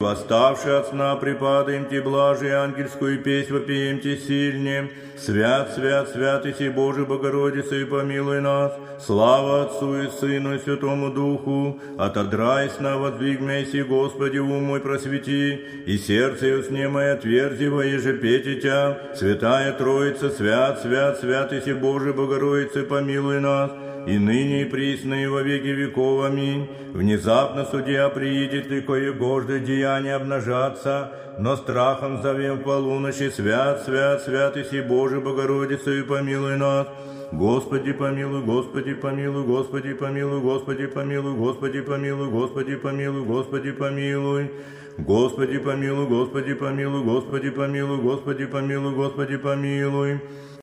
восставши от сна, припадаемте блажи, ангельскую песнь вопиемте сильнее. Свят, свят, свят, иси Божий Богородица, и помилуй нас. Слава Отцу и Сыну и Святому Духу, отодрай сна, воздвигмя, иси, Господи, ум мой просвети, и сердце и сне мое отверзи, воеже пети Тя. Святая Троица, свят, свят, свят, иси Божий Богородица, помилуй нас, и ныне и присно и во веки веков. Аминь. Внезапно судья приидет, и коегожды деяния обнажаться, но страхом зовем в полуночи. Свят, свят, свят, иси Божий Богородица, и помилуй нас. Господи помилуй, Господи помилуй, Господи помилуй, Господи помилуй, Господи помилуй, Господи помилуй, Господи помилуй. Господи помилуй, Господи помилуй, Господи помилуй, Господи помилуй, Господи помилуй.